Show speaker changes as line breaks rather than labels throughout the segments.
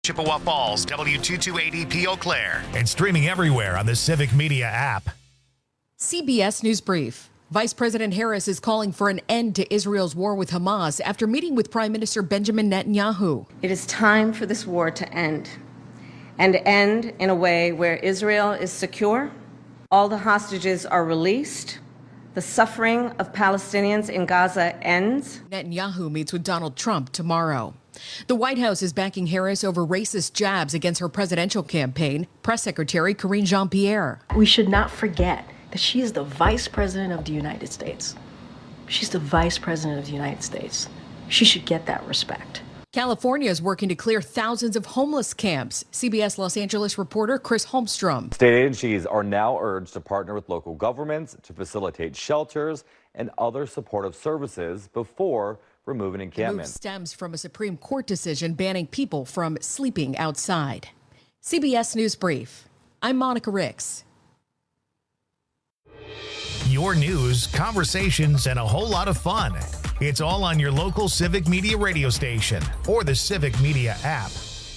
Chippewa Falls, W228EP Eau Claire, and streaming everywhere on the Civic Media app.
CBS News Brief. Vice President Harris is calling for an end to Israel's war with Hamas after meeting with Prime Minister Benjamin Netanyahu.
It is time for this war to end, and end in a way where Israel is secure, all the hostages are released, the suffering of Palestinians in Gaza ends.
Netanyahu meets with Donald Trump tomorrow. The White House is backing Harris over racist jabs against her presidential campaign. Press Secretary Karine Jean-Pierre.
We should not forget that she is the Vice President of the United States. She's the Vice President of the United States. She should get that respect.
California is working to clear thousands of homeless camps. CBS Los Angeles reporter Chris Holmstrom.
State agencies are now urged to partner with local governments to facilitate shelters and other supportive services before removing encampment.
The move stems from a Supreme Court decision banning people from sleeping outside. CBS News Brief. I'm Monica Ricks.
Your news, conversations, and a whole lot of fun. It's all on your local Civic Media radio station or the Civic Media app.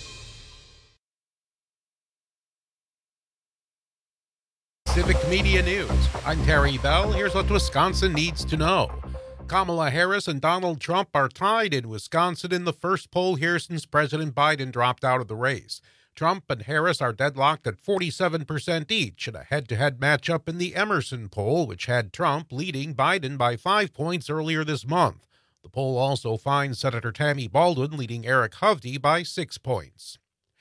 Civic Media News. I'm Terry Bell. Here's what Wisconsin needs to know. Kamala Harris and Donald Trump are tied in Wisconsin in the first poll here since President Biden dropped out of the race. Trump and Harris are deadlocked at 47% each in a head-to-head matchup in the Emerson poll, which had Trump leading Biden by 5 points earlier this month. The poll also finds Senator Tammy Baldwin leading Eric Hovde by 6 points.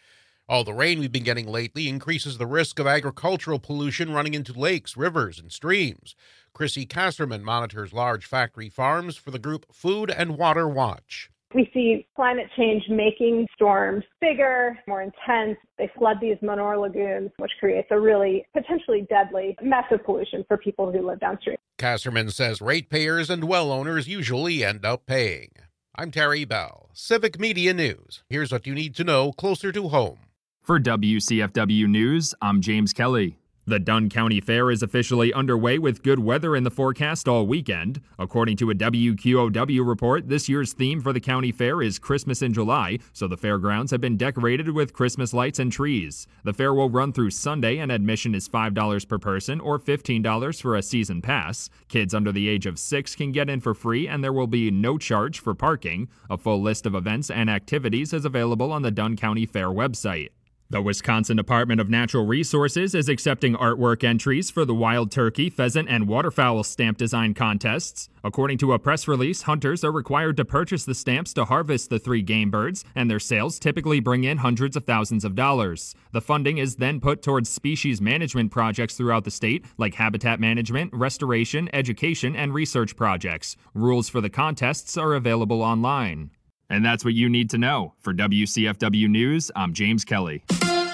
All the rain we've been getting lately increases the risk of agricultural pollution running into lakes, rivers, and streams. Chrissy Kasserman monitors large factory farms for the group Food and Water Watch.
We see climate change making storms bigger, more intense. They flood these manure lagoons, which creates a really potentially deadly, massive pollution for people who live downstream.
Kasserman says ratepayers and well owners usually end up paying. I'm Terry Bell, Civic Media News. Here's what you need to know closer to home.
For WCFW News, I'm James Kelly. The Dunn County Fair is officially underway with good weather in the forecast all weekend. According to a WQOW report, this year's theme for the county fair is Christmas in July, so the fairgrounds have been decorated with Christmas lights and trees. The fair will run through Sunday, and admission is $5 per person or $15 for a season pass. Kids under the age of 6 can get in for free, and there will be no charge for parking. A full list of events and activities is available on the Dunn County Fair website. The Wisconsin Department of Natural Resources is accepting artwork entries for the wild turkey, pheasant, and waterfowl stamp design contests. According to a press release, hunters are required to purchase the stamps to harvest the 3 game birds, and their sales typically bring in hundreds of thousands of dollars. The funding is then put towards species management projects throughout the state, like habitat management, restoration, education, and research projects. Rules for the contests are available online. And that's what you need to know. For WCFW News, I'm James Kelly.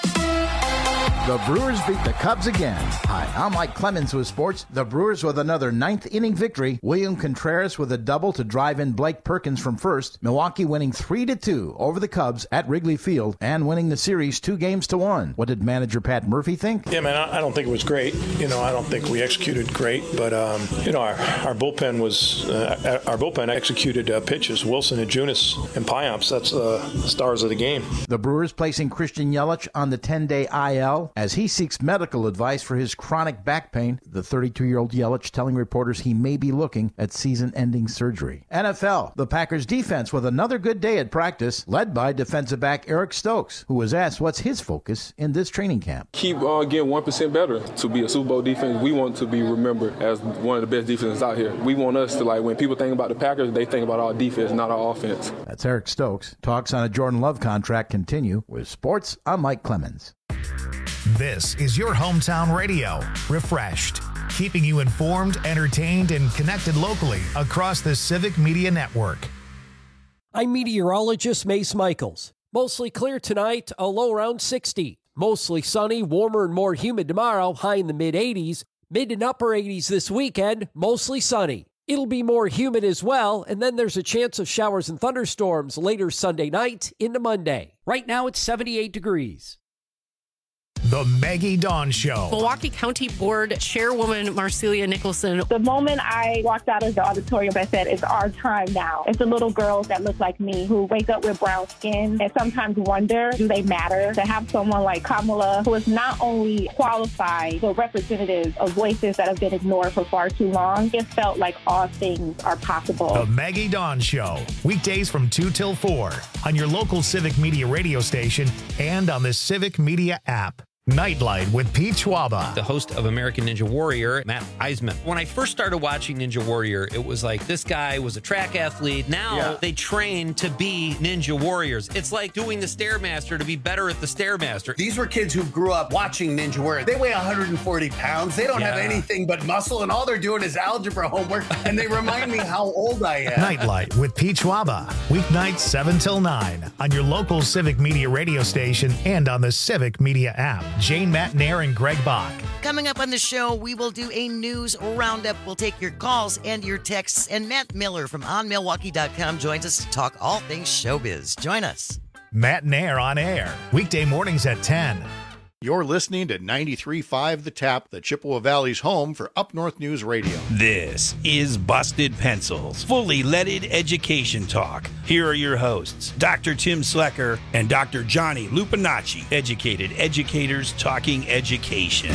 The Brewers beat the Cubs again. Hi, I'm Mike Clemens with sports. The Brewers with another 9th-inning victory. William Contreras with a double to drive in Blake Perkins from first. Milwaukee winning 3-2 over the Cubs at Wrigley Field and winning the series 2-1. What did manager Pat Murphy think?
Yeah, man, I don't think it was great. I don't think we executed great, but our bullpen executed pitches. Wilson and Junis and Payamps, that's the stars of the game.
The Brewers placing Christian Yelich on the 10-day IL as he seeks medical advice for his chronic back pain. The 32-year-old Yelich telling reporters he may be looking at season-ending surgery. NFL, the Packers defense with another good day at practice, led by defensive back Eric Stokes, who was asked what's his focus in this training camp.
Keep getting 1% better. To be a Super Bowl defense, we want to be remembered as one of the best defenses out here. We want us to, when people think about the Packers, they think about our defense, not our offense.
That's Eric Stokes. Talks on a Jordan Love contract continue. With sports, I'm Mike Clemens.
This is your hometown radio, Refreshed, keeping you informed, entertained, and connected locally across the Civic Media Network.
I'm meteorologist Mace Michaels. Mostly clear tonight, a low around 60. Mostly sunny, warmer and more humid tomorrow, high in the mid-80s. Mid and upper 80s this weekend, mostly sunny. It'll be more humid as well, and then there's a chance of showers and thunderstorms later Sunday night into Monday. Right now it's 78 degrees.
The Maggie Dawn Show.
Milwaukee County Board Chairwoman Marcelia Nicholson.
The moment I walked out of the auditorium, I said, it's our time now. It's the little girls that look like me who wake up with brown skin and sometimes wonder, do they matter? To have someone like Kamala, who is not only qualified, but representative of voices that have been ignored for far too long, it felt like all things are possible.
The Maggie Dawn Show. Weekdays from 2 till 4 on your local Civic Media radio station and on the Civic Media app. Nightlight with Pete Schwaba.
The host of American Ninja Warrior, Matt Eisman. When I first started watching Ninja Warrior, it was like this guy was a track athlete. Now they train to be Ninja Warriors. It's like doing the Stairmaster to be better at the Stairmaster.
These were kids who grew up watching Ninja Warrior. They weigh 140 pounds. They don't have anything but muscle, and all they're doing is algebra homework, and they remind me how old I am.
Nightlight with Pete Schwaba. Weeknights 7 till 9 on your local Civic Media radio station and on the Civic Media app. Jane Matnair and Greg Bach.
Coming up on the show, we will do a news roundup. We'll take your calls and your texts. And Matt Miller from OnMilwaukee.com joins us to talk all things showbiz. Join us.
Matt Nair on air. Weekday mornings at 10.
You're listening to 93.5 The Tap, the Chippewa Valley's home for Up North News Radio.
This is Busted Pencils, fully leaded education talk. Here are your hosts, Dr. Tim Slecker and Dr. Johnny Lupinacci, educated educators talking education.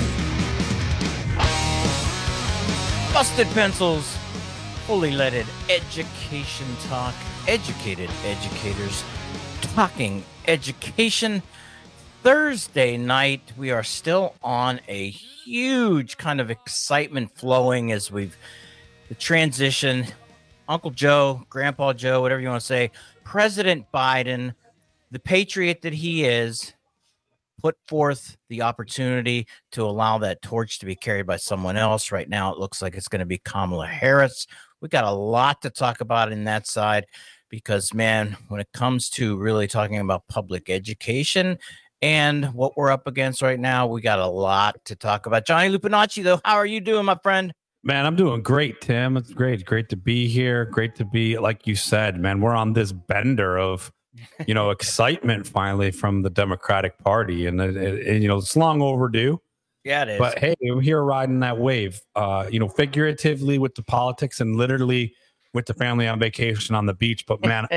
Busted Pencils, fully leaded education talk, educated educators talking education. Thursday night, we are still on a huge kind of excitement flowing as the transition. Uncle Joe, Grandpa Joe, whatever you want to say, President Biden, the patriot that he is, put forth the opportunity to allow that torch to be carried by someone else. Right now, it looks like it's going to be Kamala Harris. We got a lot to talk about in that side because, man, when it comes to really talking about public education and what we're up against right now, we got a lot to talk about. Johnny Lupinacci, though, how are you doing, my friend?
Man, I'm doing great, Tim. It's great. Great to be here. Great to be, like you said, man, we're on this bender of, excitement finally from the Democratic Party. And, it's long overdue.
Yeah, it is.
But, hey, we're here riding that wave, figuratively with the politics and literally with the family on vacation on the beach. But, man,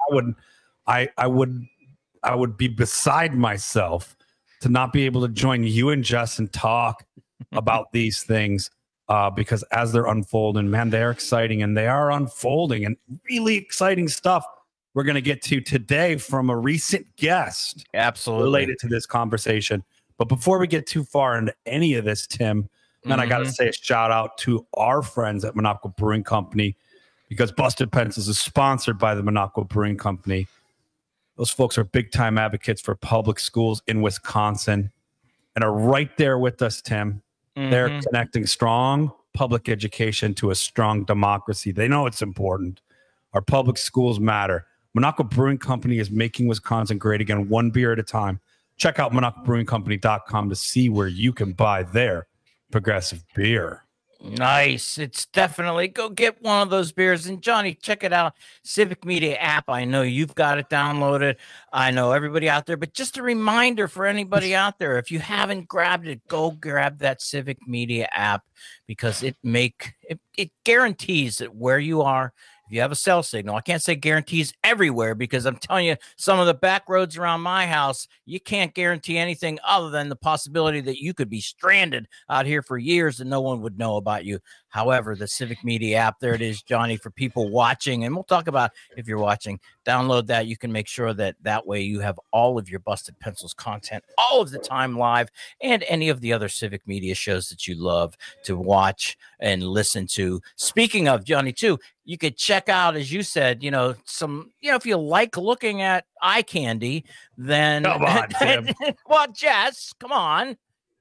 I would be beside myself to not be able to join you and Jess and talk about these things because as they're unfolding, man, they're exciting and they are unfolding and really exciting stuff we're going to get to today from a recent guest.
Absolutely.
Related to this conversation. But before we get too far into any of this, Tim, man, I got to say a shout out to our friends at Minocqua Brewing Company because Busted Pencils is sponsored by the Minocqua Brewing Company. Those folks are big-time advocates for public schools in Wisconsin and are right there with us, Tim. They're connecting strong public education to a strong democracy. They know it's important. Our public schools matter. Minocqua Brewing Company is making Wisconsin great again, one beer at a time. Check out MinocquaBrewingCompany.com to see where you can buy their progressive beer.
Nice. It's definitely go get one of those beers. And Johnny, check it out. Civic Media app. I know you've got it downloaded. I know everybody out there, but just a reminder for anybody out there, if you haven't grabbed it, go grab that Civic Media app because it guarantees that where you are, if you have a cell signal, I can't say guarantees everywhere because I'm telling you, some of the back roads around my house, you can't guarantee anything other than the possibility that you could be stranded out here for years and no one would know about you. However, the Civic Media app, there it is, Johnny, for people watching. And we'll talk about if you're watching, download that. You can make sure that way you have all of your Busted Pencils content all of the time live and any of the other Civic Media shows that you love to watch and listen to. Speaking of, Johnny, too, you could check out, as you said, if you like looking at eye candy, then
come on, Tim.
Well, Jess, come on.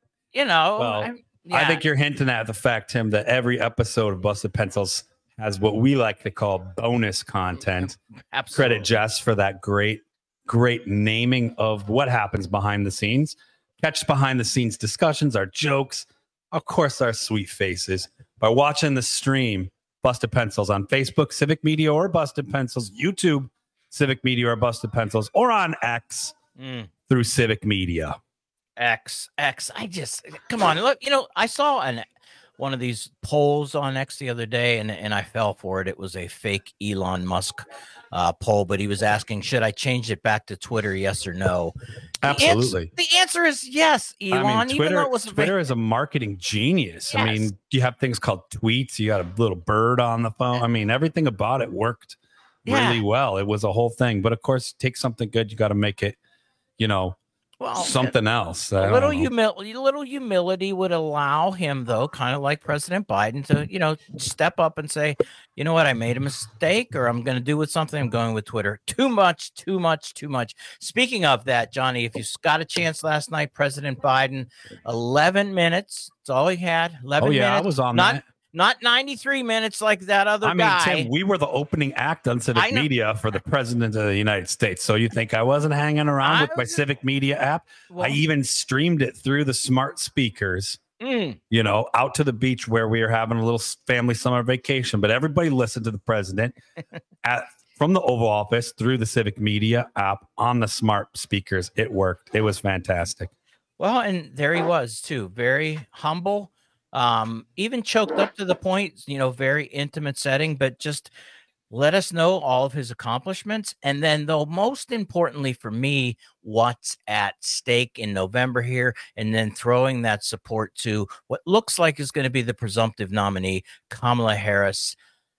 I think you're hinting at the fact, Tim, that every episode of Busted Pencils has what we like to call bonus content.
Absolutely.
Credit Jess for that great naming of what happens behind the scenes. Catch behind the scenes discussions, our jokes, of course, our sweet faces. By watching the stream, Busted Pencils on Facebook, Civic Media or Busted Pencils, YouTube, Civic Media or Busted Pencils, or on X through Civic Media.
X. Come on, look. I saw one of these polls on X the other day, and I fell for it. It was a fake Elon Musk poll, but he was asking, should I change it back to Twitter? Yes or no?
Absolutely.
The answer is yes, Elon.
Twitter is a marketing genius.
Yes.
I mean, you have things called tweets. You got a little bird on the phone. I mean, everything about it worked really well. It was a whole thing. But of course, take something good. You got to make it, something else.
A little humility would allow him, though, kind of like President Biden, to step up and say, you know what, I made a mistake, or I'm going to do with something. I'm going with Twitter. Too much. Speaking of that, Johnny, if you got a chance last night, President Biden, 11 minutes. That's all he had. 11 minutes.
I was on that.
Not 93 minutes like that other guy.
Tim, we were the opening act on Civic Media for the President of the United States. So you think I wasn't hanging around with my Civic Media app? Well, I even streamed it through the smart speakers, out to the beach where we were having a little family summer vacation. But everybody listened to the President from the Oval Office through the Civic Media app on the smart speakers. It worked. It was fantastic.
Well, and there he was, too. Very humble. Even choked up to the point, very intimate setting, but just let us know all of his accomplishments. And then, though, most importantly for me, what's at stake in November here, and then throwing that support to what looks like is going to be the presumptive nominee, Kamala Harris.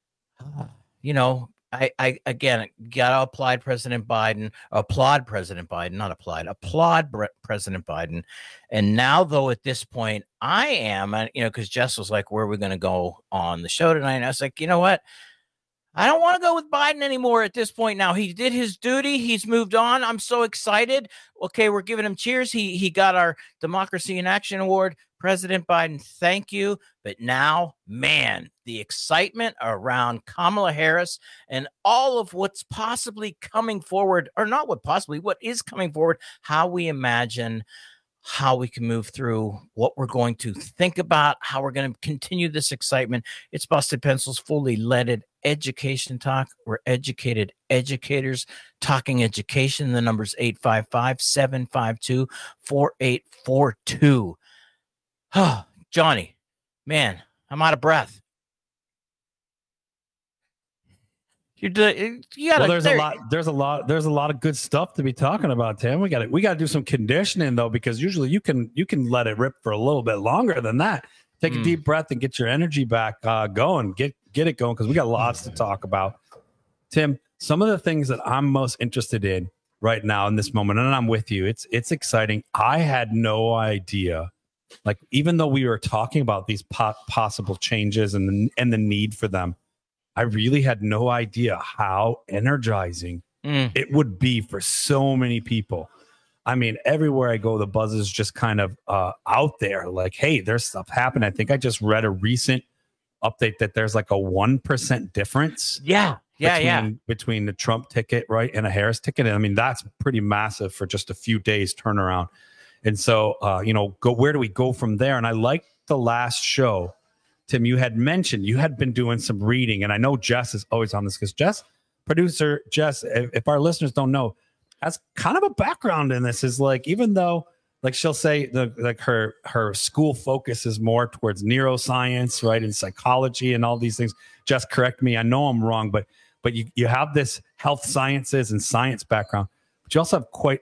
I again gotta applaud President Biden, And now, though, at this point, I am, because Jess was like, where are we going to go on the show tonight? And I was like, you know what? I don't want to go with Biden anymore at this point. Now, he did his duty. He's moved on. I'm so excited. Okay, we're giving him cheers. He got our Democracy in Action Award. President Biden, thank you. But now, man, the excitement around Kamala Harris and all of what's possibly coming forward, or not what is coming forward, how we imagine how we can move through, what we're going to think about, how we're going to continue this excitement. It's Busted Pencils, fully leaded education talk. We're educated educators talking education. The number's 855-752-4842. Johnny, man, I'm out of breath. There's a lot of good stuff to be talking about, Tim. We got to do some conditioning though, because usually you can let it rip for a little bit longer than that. Take a deep breath and get your energy back going. Get it going, because we got lots to talk about. Tim, some of the things that I'm most interested in right now in this moment, and I'm with you. It's exciting. I had no idea. Like, even though we were talking about these possible changes and the need for them, I really had no idea how energizing it would be for so many people. I mean, everywhere I go, the buzz is just kind of out there. Like, hey, there's stuff happening. I think I just read a recent update that there's like a 1% difference. Between the Trump ticket, right, and a Harris ticket. And I mean, that's pretty massive for just a few days turnaround. And so, where do we go from there? And I liked the last show. Tim, you had mentioned you had been doing some reading, and I know Jess is always on this because producer Jess, if our listeners don't know, has kind of a background in this. Is like, even though, like, she'll say her school focus is more towards neuroscience, right, and psychology and all these things. Jess, correct me. I know I'm wrong, but you have this health sciences and science background, but you also have quite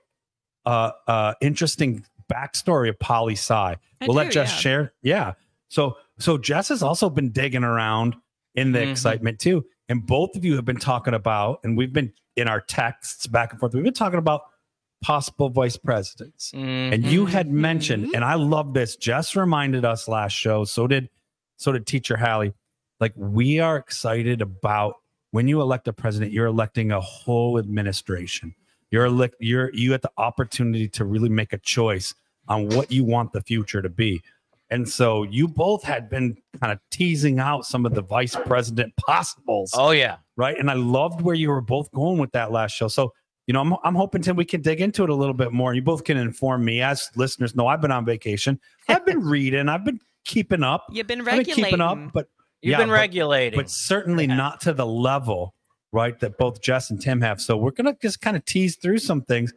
interesting backstory of poli sci. We'll let Jess share. Yeah. So Jess has also been digging around in the excitement too. And both of you have been talking about, and we've been in our texts back and forth, we've been talking about possible vice presidents. And you had mentioned, and I love this, Jess reminded us last show, so did Teacher Hallie, like, we are excited about when you elect a president, you're electing a whole administration. You have the opportunity to really make a choice on what you want the future to be. And so you both had been kind of teasing out some of the vice president possibles. Oh, yeah.
Right. And I loved where you were both going with that last show. So, I'm hoping, Tim, we can dig into it a little bit more. You both can inform me. As listeners know, I've been on vacation. I've been reading. I've been keeping up.
You've been regulating.
But
You've been regulating.
But certainly not to the level, right, that both Jess and Tim have. So we're going to just kind of tease through some things.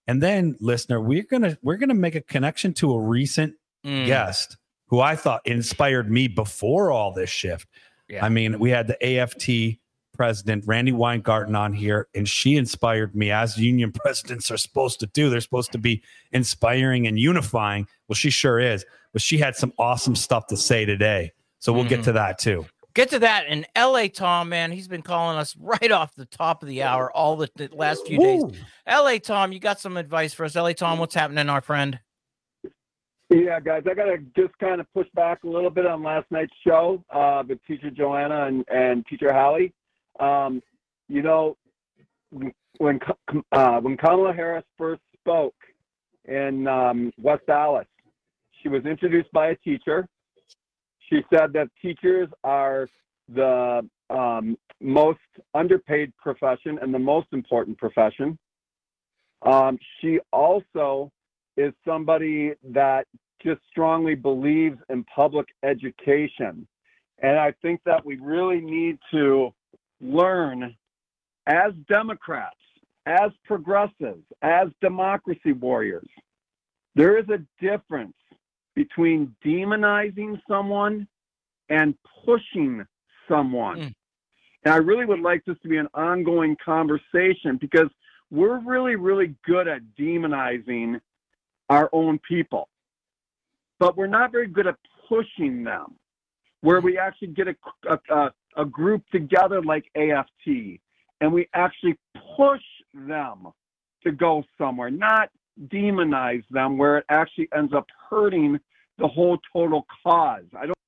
And then, listener, we're gonna make a connection to a recent guest who I thought inspired me before all this shift. Yeah. I mean, we had the AFT president, Randi Weingarten, on here, and she inspired me, as union presidents are supposed to do. They're supposed to be inspiring and unifying. Well, she sure is. But she had some awesome stuff to say today. So we'll get to that too.
Get to that. And LA Tom, man, he's been calling us right off the top of the hour all the last few days. LA Tom, you got some advice for us. LA Tom, what's happening, our friend?
Yeah, guys, I got to just kind of push back a little bit on last night's show with Teacher Joanna and Teacher Hallie. You know, when Kamala Harris first spoke in West Dallas, she was introduced by a teacher. She said that teachers are the most underpaid profession and the most important profession. She also is somebody that just strongly believes in public education. And I think that we really need to learn, as Democrats, as progressives, as democracy warriors, there is a difference between demonizing someone and pushing someone. And I really would like this to be an ongoing conversation, because we're really, really good at demonizing our own people, but we're not very good at pushing them, where we actually get a group together like AFT and we actually push them to go somewhere, not demonize them where it actually ends up hurting the whole total cause.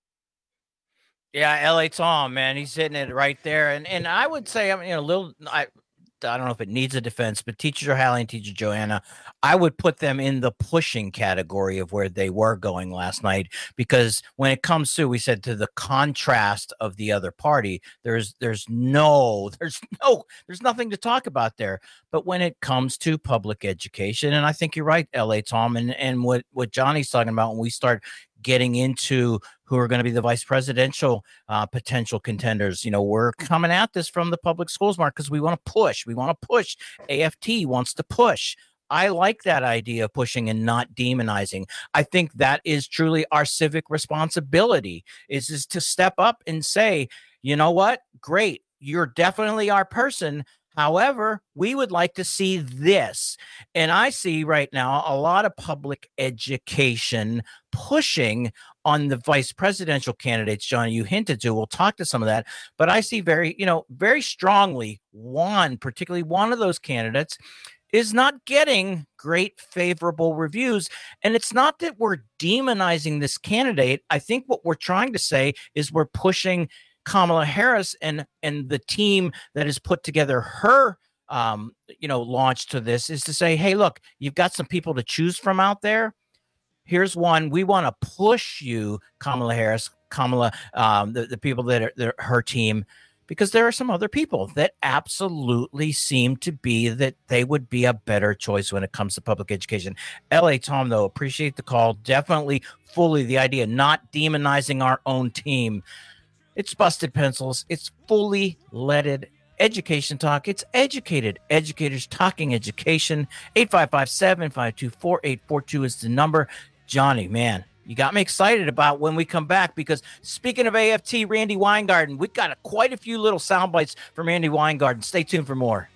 Yeah, LA Tom, man, he's hitting it right there. And I would say, I mean, I don't know if it needs a defense, but Teacher Hallie and Teacher Joanna, I would put them in the pushing category of where they were going last night, because when it comes to, we said, to the contrast of the other party, there's nothing to talk about there. But when it comes to public education, and I think you're right, LA Tom, and what Johnny's talking about, when we start getting into who are going to be the vice presidential potential contenders. You know, we're coming at this from the public schools, Mark, because we want to push. We want to push. AFT wants to push. I like that idea of pushing and not demonizing. I think that is truly our civic responsibility, is to step up and say, you know what? Great. You're definitely our person. However, we would like to see this. And I see right now a lot of public education pushing on the vice presidential candidates, Johnny, you hinted to. We'll talk to some of that. But I see very strongly particularly one of those candidates is not getting great favorable reviews. And it's not that we're demonizing this candidate. I think what we're trying to say is we're pushing Kamala Harris and the team that has put together her, launch to this, is to say, hey, look, you've got some people to choose from out there. Here's one. We want to push you, Kamala Harris, the people that are her team, because there are some other people that absolutely seem to be that they would be a better choice when it comes to public education. LA Tom, though, appreciate the call. Definitely fully the idea, not demonizing our own team. It's Busted Pencils. It's fully leaded education talk. It's educated educators talking education. 855-752-4842 is the number. Johnny, man, you got me excited about when we come back, because speaking of AFT, Randi Weingarten, we've got quite a few little sound bites from Randi Weingarten. Stay tuned for more.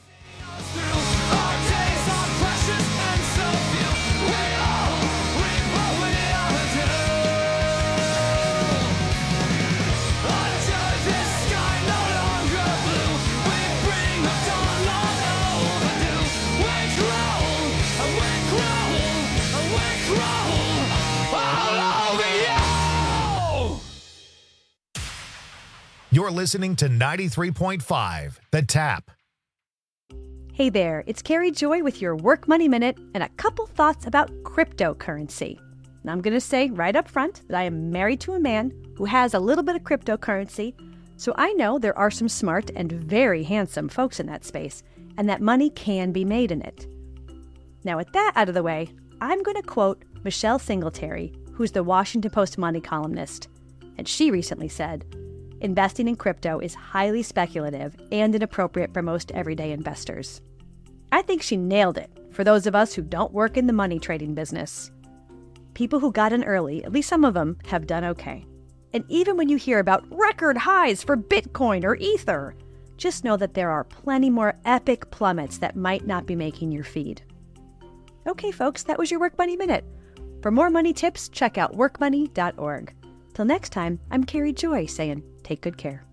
You're listening to 93.5, The Tap.
Hey there, it's Carrie Joy with your Work Money Minute and a couple thoughts about cryptocurrency. Now, I'm going to say right up front that I am married to a man who has a little bit of cryptocurrency, so I know there are some smart and very handsome folks in that space, and that money can be made in it. Now, with that out of the way, I'm going to quote Michelle Singletary, who's the Washington Post money columnist, and she recently said, "Investing in crypto is highly speculative and inappropriate for most everyday investors." I think she nailed it for those of us who don't work in the money trading business. People who got in early, at least some of them, have done okay. And even when you hear about record highs for Bitcoin or Ether, just know that there are plenty more epic plummets that might not be making your feed. Okay, folks, that was your Work Money Minute. For more money tips, check out workmoney.org. Till next time, I'm Carrie Joy saying, take good care.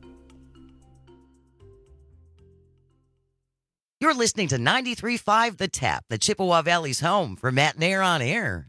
You're listening to 93.5 The Tap, the Chippewa Valley's home for Matt Nair on Air.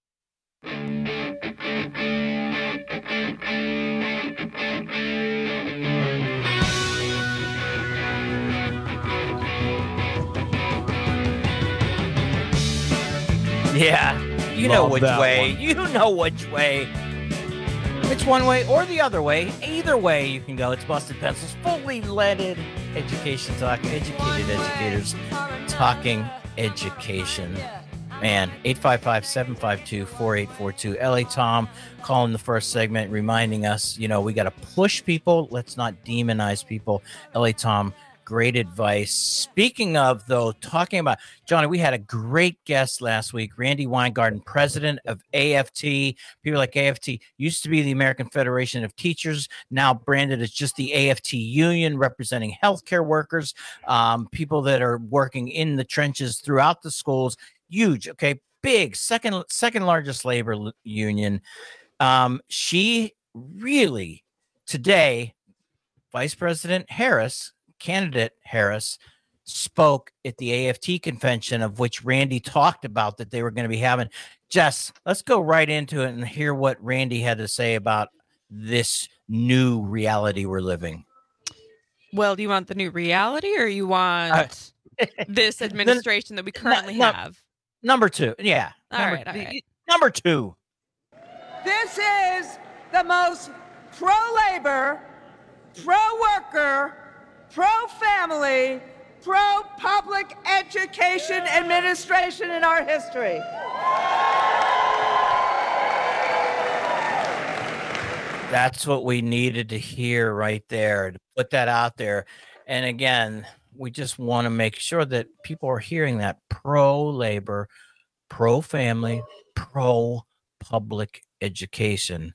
Yeah, you know which way. You know which way. It's one way or the other way. Either way you can go. It's Busted Pencils, fully leaded education talk, educated educators talking education. Man, 855-752-4842. LA Tom calling the first segment, reminding us, we got to push people. Let's not demonize people. LA Tom, great advice. Speaking of, though, talking about, Johnny, we had a great guest last week, Randi Weingarten, president of AFT. People like AFT used to be the American Federation of Teachers, now branded as just the AFT Union, representing healthcare workers, people that are working in the trenches throughout the schools. Huge, okay, big, second largest labor union. She really, today, Vice President Harris, candidate Harris, spoke at the AFT convention, of which Randi talked about that they were going to be having. Jess, let's go right into it and hear what Randi had to say about this new reality we're living.
Well, do you want the new reality, or you want this administration that we currently have?
Number two. Yeah.
All right.
Number two.
This is the most pro-labor, pro-worker, pro-family, pro-public education administration in our history.
That's what we needed to hear right there, to put that out there. And again, we just want to make sure that people are hearing that pro-labor, pro-family, pro-public education.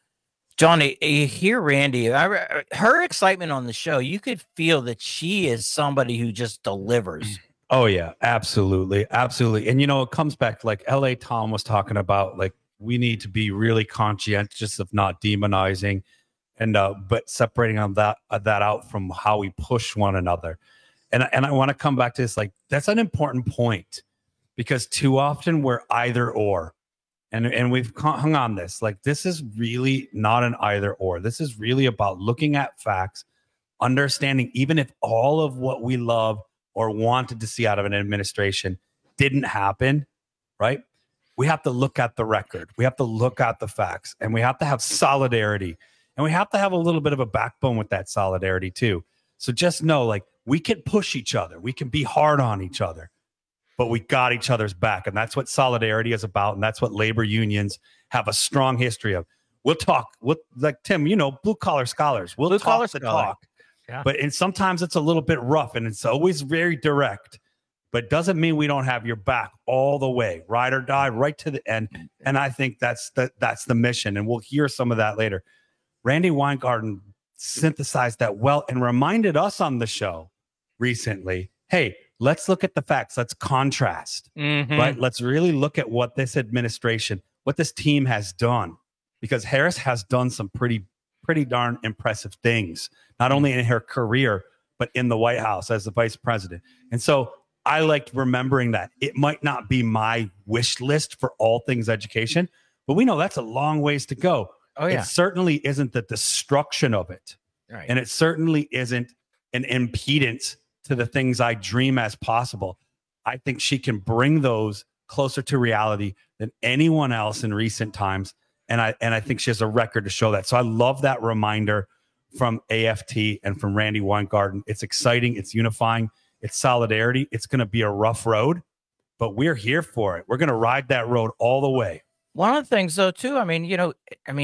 Johnny, you hear Randi, her excitement on the show, you could feel that she is somebody who just delivers.
Oh, yeah, absolutely. Absolutely. And, it comes back like LA Tom was talking about, like, we need to be really conscientious of not demonizing and but separating on that out from how we push one another. And I want to come back to this, like, that's an important point, because too often we're either or. And we've hung on this. Like, this is really not an either or. This is really about looking at facts, understanding even if all of what we love or wanted to see out of an administration didn't happen, right? We have to look at the record. We have to look at the facts, and we have to have solidarity. And we have to have a little bit of a backbone with that solidarity too. So just know, like, we can push each other. We can be hard on each other, but we got each other's back. And that's what solidarity is about. And that's what labor unions have a strong history of. We'll talk with, like, Tim, blue collar scholars. We'll talk the talk. Yeah. But sometimes it's a little bit rough, and it's always very direct. But doesn't mean we don't have your back all the way, ride or die, right to the end. And I think that's the mission. And we'll hear some of that later. Randi Weingarten synthesized that well and reminded us on the show recently, hey, let's look at the facts. Let's contrast, right? Let's really look at what this administration, what this team has done, because Harris has done some pretty darn impressive things, not only in her career, but in the White House as the vice president. And so I liked remembering that it might not be my wish list for all things education, but we know that's a long ways to go. Oh, yeah. It certainly isn't the destruction of it. Right. And it certainly isn't an impedance to the things I dream as possible. I think she can bring those closer to reality than anyone else in recent times. And I think she has a record to show that. So I love that reminder from AFT and from Randi Weingarten. It's exciting. It's unifying. It's solidarity. It's going to be a rough road, but we're here for it. We're going to ride that road all the way.
One of the things, though, too,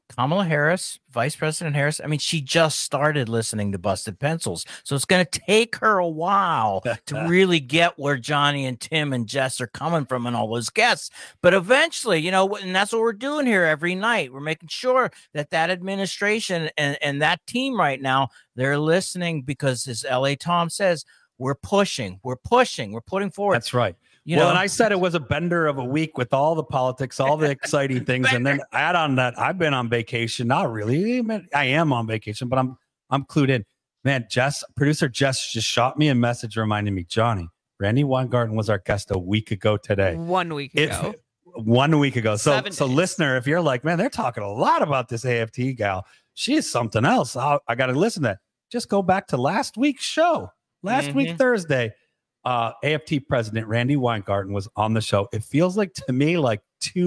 Kamala Harris, Vice President Harris, I mean, she just started listening to Busted Pencils. So it's going to take her a while to really get where Johnny and Tim and Jess are coming from and all those guests. But eventually, and that's what we're doing here every night. We're making sure that administration and that team right now, they're listening because, as L.A. Tom says, we're putting forward.
That's right. And I said it was a bender of a week with all the politics, all the exciting things. And then add on that, I've been on vacation. Not really. I am on vacation, but I'm clued in. Man, producer Jess just shot me a message reminding me, Johnny, Randy Weingarten was our guest a week ago today.
1 week ago.
1 week ago. So
7 days.
Listener, if you're like, man, they're talking a lot about this AFT gal. She is something else. I got to listen to that. Just go back to last week's show. Last week, Thursday. AFT president Randy Weingarten was on the show. It feels like to me like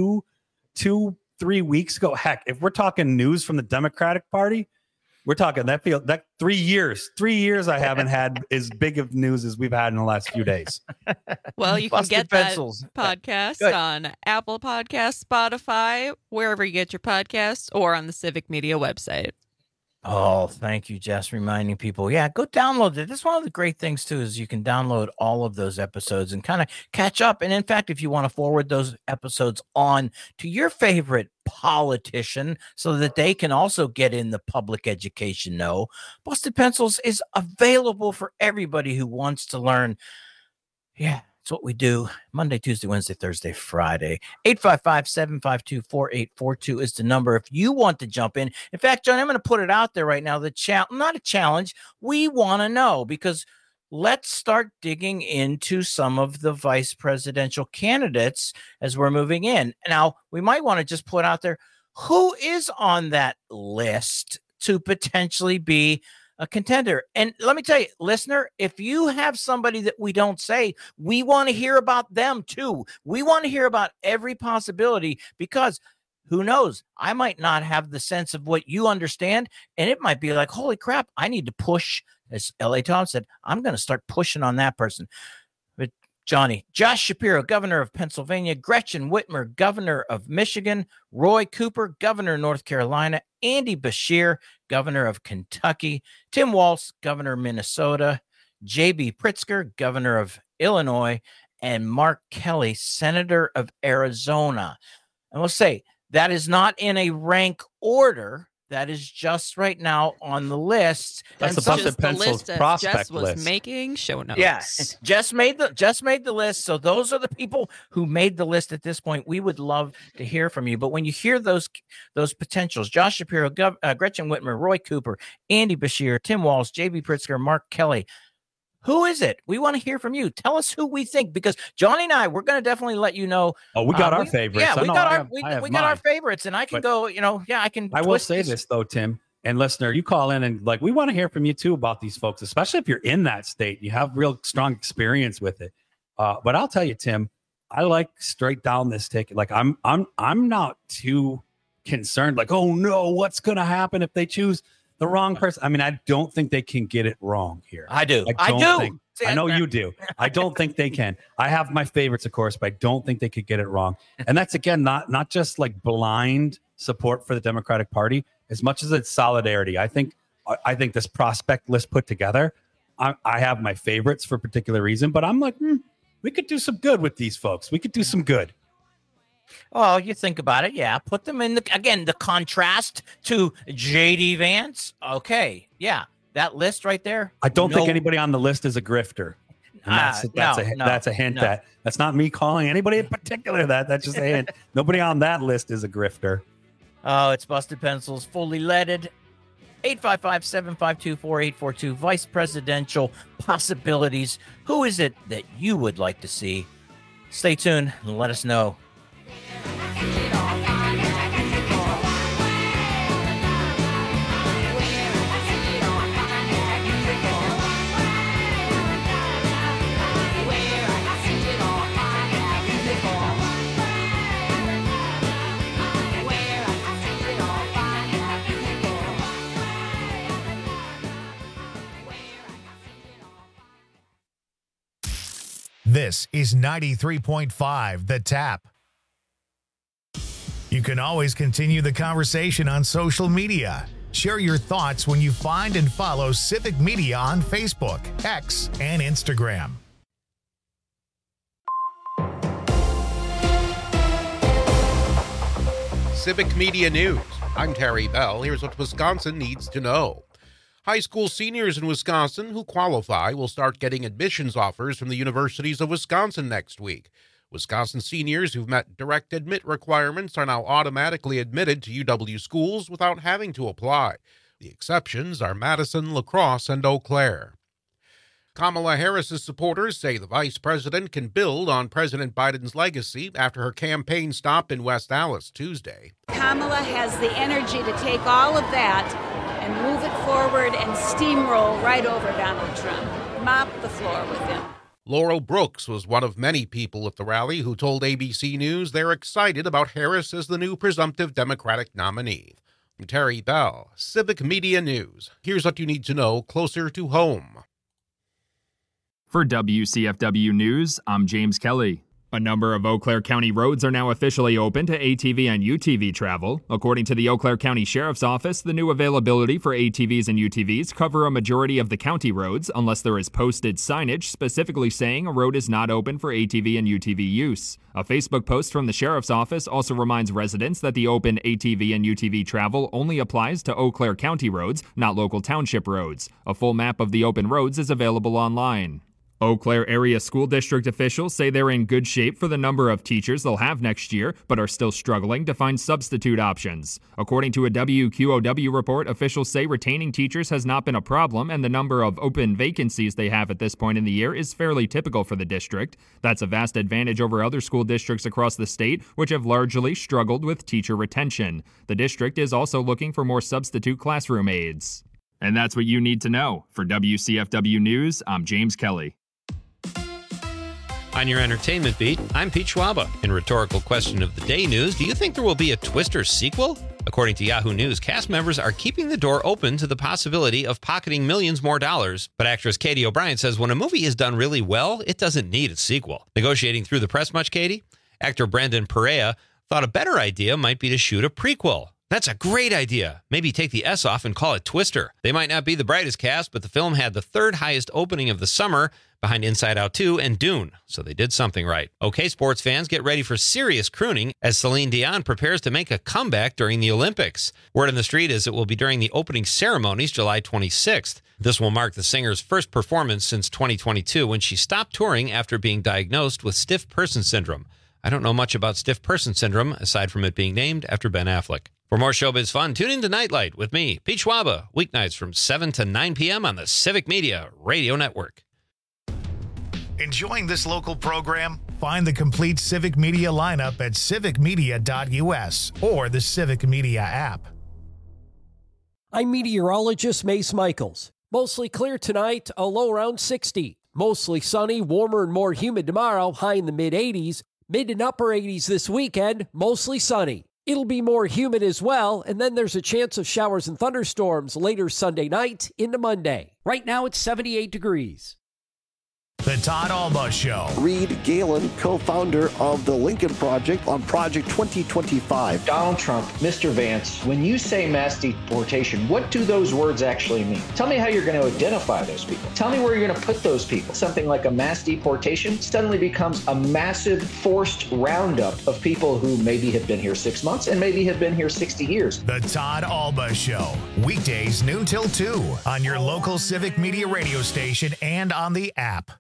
3 weeks ago. Heck, if we're talking news from the Democratic Party, we're talking that 3 years. 3 years I haven't had as big of news as we've had in the last few days.
Well, you can get that podcast on Apple Podcasts, Spotify, wherever you get your podcasts, or on the Civic Media website.
Oh, thank you, Jess, reminding people. Yeah, go download it. That's one of the great things, too, is you can download all of those episodes and kind of catch up. And in fact, if you want to forward those episodes on to your favorite politician so that they can also get in the public education know, Busted Pencils is available for everybody who wants to learn. Yeah. That's what we do Monday, Tuesday, Wednesday, Thursday, Friday. 855-752-4842 is the number if you want to jump in. In fact, John, I'm going to put it out there right now. Not a challenge. We want to know, because let's start digging into some of the vice presidential candidates as we're moving in. Now, we might want to just put out there who is on that list to potentially be a contender. And let me tell you, listener, if you have somebody that we don't say, we want to hear about them too. We want to hear about every possibility, because who knows? I might not have the sense of what you understand, and it might be like, holy crap, I need to push. As L.A. Tom said, I'm going to start pushing on that person. But Josh Shapiro, governor of Pennsylvania, Gretchen Whitmer, governor of Michigan, Roy Cooper, governor of North Carolina, Andy Beshear, governor of Kentucky, Tim Walz, governor of Minnesota, J.B. Pritzker, governor of Illinois, and Mark Kelly, senator of Arizona. And we'll say that is not in a rank order. That is just right now on the list.
That's the Busted Pencils prospect
Jess was
list.
Making show notes.
Yeah, just made the list. So those are the people who made the list at this point. We would love to hear from you. But when you hear those potentials, Josh Shapiro, Gretchen Whitmer, Roy Cooper, Andy Beshear, Tim Walz, J.B. Pritzker, Mark Kelly, who is it? We want to hear from you. Tell us who we think, because Johnny and I, we're going to definitely let you know.
Oh, we got our favorites.
Yeah, we got our favorites, and I can go. I can.
I will say this though, Tim and listener, you call in and we want to hear from you too about these folks, especially if you're in that state. You have real strong experience with it. But I'll tell you, Tim, I like straight down this ticket. Like I'm not too concerned. Like, oh no, what's going to happen if they choose the wrong person? I mean, I don't think they can get it wrong here.
I do.
I know you do. I don't think they can. I have my favorites, of course, but I don't think they could get it wrong. And that's, again, not just like blind support for the Democratic Party, as much as it's solidarity. I think this prospect list put together, I have my favorites for a particular reason, but I'm like, we could do some good with these folks. We could do some good.
Well, you think about it, yeah. Put them in the contrast to J.D. Vance. Okay, yeah, that list right there.
I don't think anybody on the list is a grifter. And that's a hint. That's not me calling anybody in particular. That's just a hint. Nobody on that list is a grifter.
Oh, it's Busted Pencils, fully leaded. 855-752-4842. Vice presidential possibilities. Who is it that you would like to see? Stay tuned and let us know.
This is 93.5 The Tap. You can always continue the conversation on social media. Share your thoughts when you find and follow Civic Media on Facebook, X, and Instagram.
Civic Media News. I'm Terry Bell. Here's what Wisconsin needs to know. High school seniors in Wisconsin who qualify will start getting admissions offers from the universities of Wisconsin next week. Wisconsin seniors who've met direct admit requirements are now automatically admitted to UW schools without having to apply. The exceptions are Madison, La Crosse, and Eau Claire. Kamala Harris's supporters say the vice president can build on President Biden's legacy after her campaign stop in West Allis Tuesday.
Kamala has the energy to take all of that and move it forward and steamroll right over Donald Trump, mop the floor with him.
Laurel Brooks was one of many people at the rally who told ABC News they're excited about Harris as the new presumptive Democratic nominee. I'm Terry Bell, Civic Media News. Here's what you need to know closer to home.
For WCFW News, I'm James Kelly. A number of Eau Claire County roads are now officially open to ATV and UTV travel. According to the Eau Claire County Sheriff's Office, the new availability for ATVs and UTVs cover a majority of the county roads, unless there is posted signage specifically saying a road is not open for ATV and UTV use. A Facebook post from the Sheriff's Office also reminds residents that the open ATV and UTV travel only applies to Eau Claire County roads, not local township roads. A full map of the open roads is available online. Eau Claire Area School District officials say they're in good shape for the number of teachers they'll have next year, but are still struggling to find substitute options. According to a WQOW report, officials say retaining teachers has not been a problem, and the number of open vacancies they have at this point in the year is fairly typical for the district. That's a vast advantage over other school districts across the state, which have largely struggled with teacher retention. The district is also looking for more substitute classroom aides. And that's what you need to know. For WCFW News, I'm James Kelly.
On your entertainment beat, I'm Pete Schwaba. In Rhetorical Question of the Day news, do you think there will be a Twister sequel? According to Yahoo News, cast members are keeping the door open to the possibility of pocketing millions more dollars. But actress Katie O'Brien says when a movie is done really well, it doesn't need a sequel. Negotiating through the press much, Katie? Actor Brendan Perea thought a better idea might be to shoot a prequel. That's a great idea. Maybe take the S off and call it Twister. They might not be the brightest cast, but the film had the third highest opening of the summer, behind Inside Out 2 and Dune, so they did something right. Okay, sports fans, get ready for serious crooning as Celine Dion prepares to make a comeback during the Olympics. Word on the street is it will be during the opening ceremonies July 26th. This will mark the singer's first performance since 2022 when she stopped touring after being diagnosed with stiff person syndrome. I don't know much about stiff person syndrome, aside from it being named after Ben Affleck. For more showbiz fun, tune in to Nightlight with me, Pete Schwaba, weeknights from 7 to 9 p.m. on the Civic Media Radio Network.
Enjoying this local program? Find the complete Civic Media lineup at civicmedia.us or the Civic Media app.
I'm meteorologist Mace Michaels. Mostly clear tonight, a low around 60. Mostly sunny, warmer and more humid tomorrow, high in the mid-80s. Mid and upper 80s this weekend, mostly sunny. It'll be more humid as well, and then there's a chance of showers and thunderstorms later Sunday night into Monday. Right now it's 78 degrees.
The Todd Alba Show.
Reed Galen, co-founder of the Lincoln Project on Project 2025.
Donald Trump, Mr. Vance, when you say mass deportation, what do those words actually mean? Tell me how you're going to identify those people. Tell me where you're going to put those people. Something like a mass deportation suddenly becomes a massive forced roundup of people who maybe have been here 6 months and maybe have been here 60 years.
The Todd Alba Show. Weekdays noon till 2 on your local Civic Media radio station and on the app.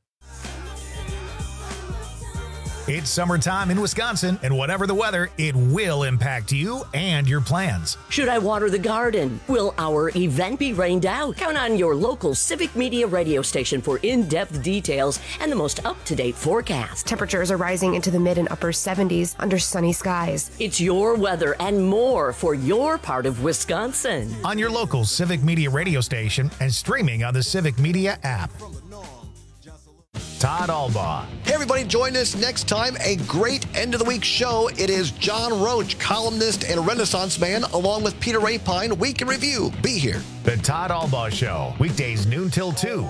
It's summertime in Wisconsin, and whatever the weather, it will impact you and your plans.
Should I water the garden? Will our event be rained out? Count on your local Civic Media radio station for in-depth details and the most up-to-date forecast.
Temperatures are rising into the mid and upper 70s under sunny skies.
It's your weather and more for your part of Wisconsin.
On your local Civic Media radio station and streaming on the Civic Media app. Todd Alba.
Hey, everybody, join us next time. A great end of the week show. It is John Roach, columnist and Renaissance man, along with Peter Rapine. Week in Review. Be here.
The Todd Alba Show. Weekdays noon till 2.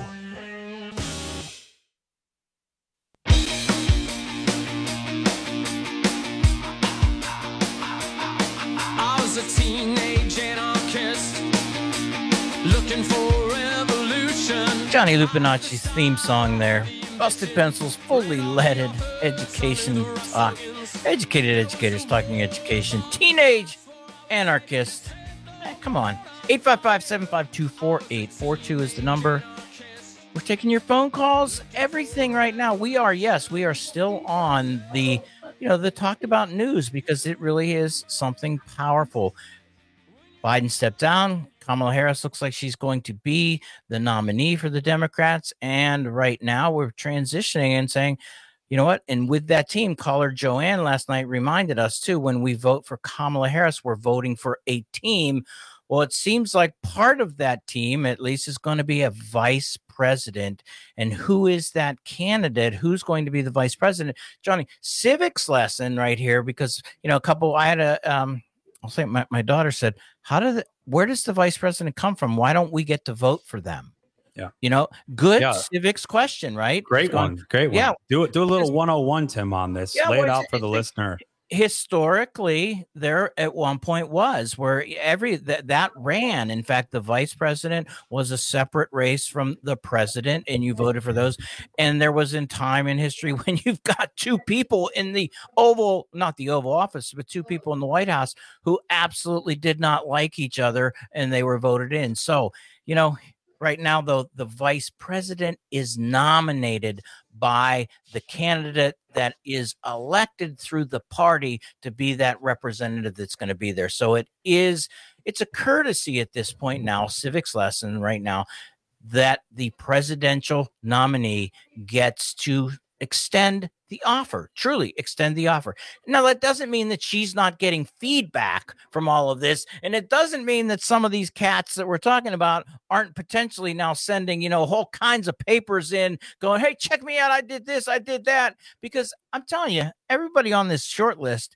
a teenage anarchist looking for revolution.
Johnny Lupinacci's theme song there. Busted Pencils, fully leaded education talk. Educated educators talking education. Teenage anarchist. Come on. 855-752-4842 is the number. We're taking your phone calls, everything right now. We are still on the talked about news because it really is something powerful. Biden stepped down. Kamala Harris looks like she's going to be the nominee for the Democrats. And right now we're transitioning and saying, you know what? And with that team, caller Joanne last night reminded us too, when we vote for Kamala Harris, we're voting for a team. Well, it seems like part of that team, at least, is going to be a vice president. And who is that candidate? Who's going to be the vice president? Johnny, civics lesson right here, because, I had a, I'll say my daughter said, where does the vice president come from? Why don't we get to vote for them?
Yeah.
Good civics question, right?
Great one.
Yeah.
Do a little 101, Tim, on this.
Yeah,
lay it out for the listener.
Historically, there at one point was where that ran. In fact, the vice president was a separate race from the president, and you voted for those. And there was in time in history when you've got two people in the not the Oval Office, but two people in the White House who absolutely did not like each other, and they were voted in. So, right now, though, the vice president is nominated by the candidate that is elected through the party to be that representative that's going to be there. So it's a courtesy at this point now, civics lesson right now, that the presidential nominee gets to extend the offer, truly extend the offer. Now, that doesn't mean that she's not getting feedback from all of this. And it doesn't mean that some of these cats that we're talking about aren't potentially now sending, whole kinds of papers in going, hey, check me out. I did this. I did that. Because I'm telling you, everybody on this short list,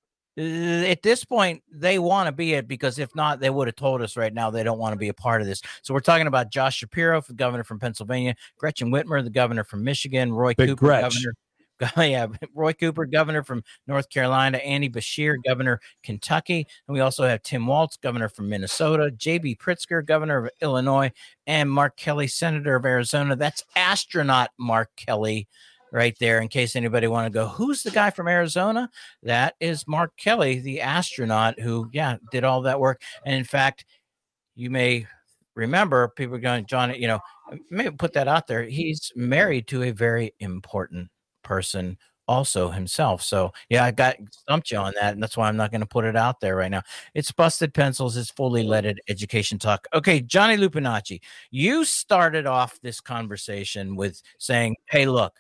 at this point, they want to be it, because if not, they would have told us right now they don't want to be a part of this. So we're talking about Josh Shapiro, the governor from Pennsylvania, Gretchen Whitmer, the governor from Michigan, Roy Cooper, governor. Yeah, Roy Cooper, governor from North Carolina, Andy Beshear, governor Kentucky, and we also have Tim Walz, governor from Minnesota, J.B. Pritzker, governor of Illinois, and Mark Kelly, senator of Arizona. That's astronaut Mark Kelly right there, in case anybody want to go, who's the guy from Arizona? That is Mark Kelly, the astronaut who, did all that work. And in fact, you may remember, people are going, John, maybe put that out there. He's married to a very important person also himself. So I stumped you on that, and that's why I'm not going to put it out there right now. It's Busted Pencils. It's fully leaded education talk. Okay, Johnny Lupinacci, you started off this conversation with saying, hey, look,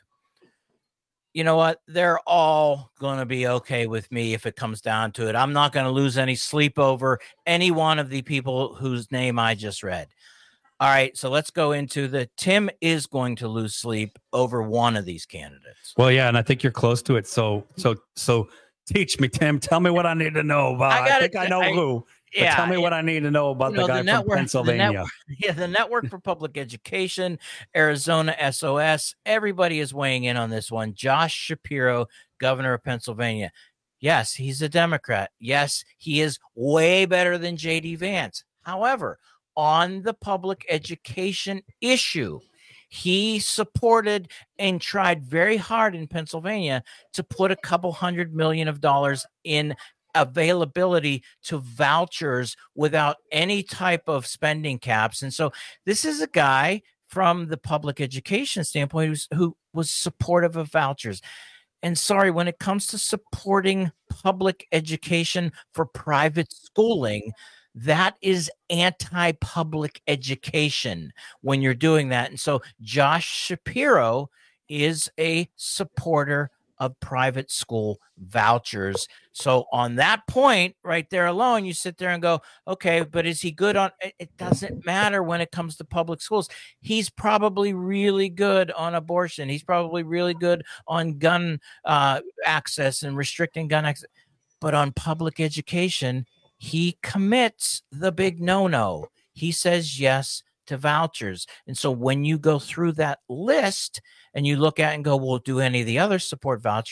you know what? They're all going to be okay with me if it comes down to it. I'm not going to lose any sleep over any one of the people whose name I just read. All right, so let's go into Tim is going to lose sleep over one of these candidates.
Well, yeah, and I think you're close to it. So teach me, Tim. Tell me what I need to know about. I think I know who. But tell me what I need to know about the guy from Pennsylvania.
The Network for Public Education, Arizona SOS. Everybody is weighing in on this one. Josh Shapiro, governor of Pennsylvania. Yes, he's a Democrat. Yes, he is way better than J.D. Vance. However, on the public education issue, he supported and tried very hard in Pennsylvania to put a couple $100 million in availability to vouchers without any type of spending caps. And so this is a guy from the public education standpoint who was supportive of vouchers. And sorry, when it comes to supporting public education for private schooling, that is anti-public education when you're doing that. And so Josh Shapiro is a supporter of private school vouchers. So on that point right there alone, you sit there and go, okay, but is he good on it? Doesn't matter when it comes to public schools. He's probably really good on abortion. He's probably really good on gun access and restricting gun access. But on public education, he commits the big no-no. He says yes to vouchers. And so when you go through that list and you look at it and go, well, do any of the others support vouchers?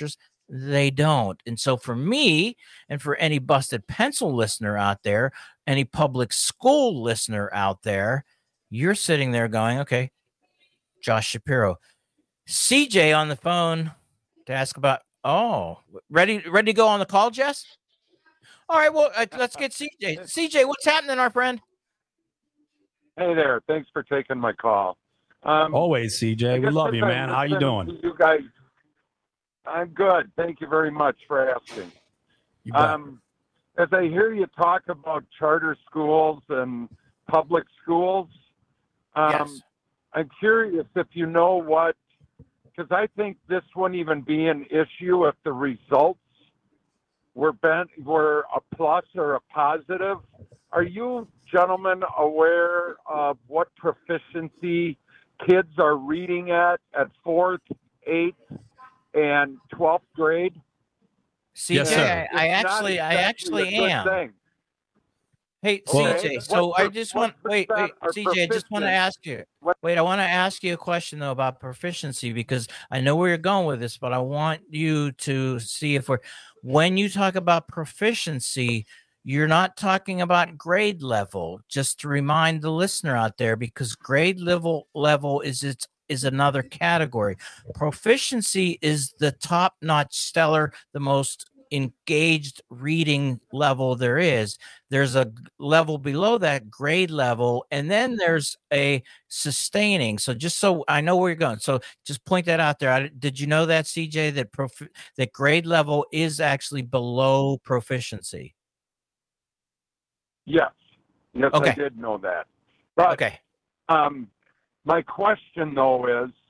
they don't. And so for me, and for any Busted Pencil listener out there, any public school listener out there, you're sitting there going, okay, Josh Shapiro. CJ on the phone to ask about, ready to go on the call, Jess? All right, well, let's get CJ. CJ, what's happening, our friend?
Hey there. Thanks for taking my call.
Always, CJ. We love you, man. How you doing?
You guys, I'm good. Thank you very much for asking. As I hear you talk about charter schools and public schools,
yes.
I'm curious if you know what, because I think this wouldn't even be an issue if the results were a plus or a positive. Are you gentlemen aware of what proficiency kids are reading at 4th, 8th, and 12th grade?
CJ, yes, I actually am. Hey, CJ, so I just want CJ, I just want to ask you. I want to ask you a question though about proficiency, because I know where you're going with this, but I want you to see if when you talk about proficiency, you're not talking about grade level. Just to remind the listener out there, because grade level is another category. Proficiency is the top-notch, stellar, the most engaged reading level there is. There's a level below that, grade level, and then there's a sustaining. So just so I know where you're going, so just point that out there. Did you know that, CJ, that grade level is actually below proficiency?
Yes, okay. I did know that. But,
okay.
My question, though, is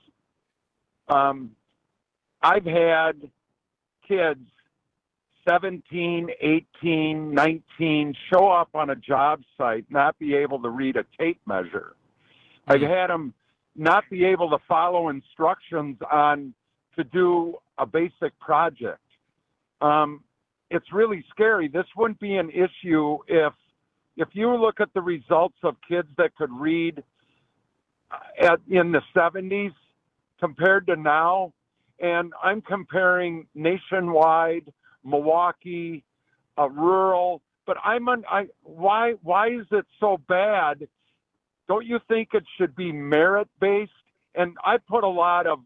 I've had kids 17, 18, 19 show up on a job site, not be able to read a tape measure. I've had them not be able to follow instructions to do a basic project. It's really scary. This wouldn't be an issue if you look at the results of kids that could read in the 70s compared to now, and I'm comparing nationwide, Milwaukee, rural, but why is it so bad? Don't you think it should be merit-based? And I put a lot of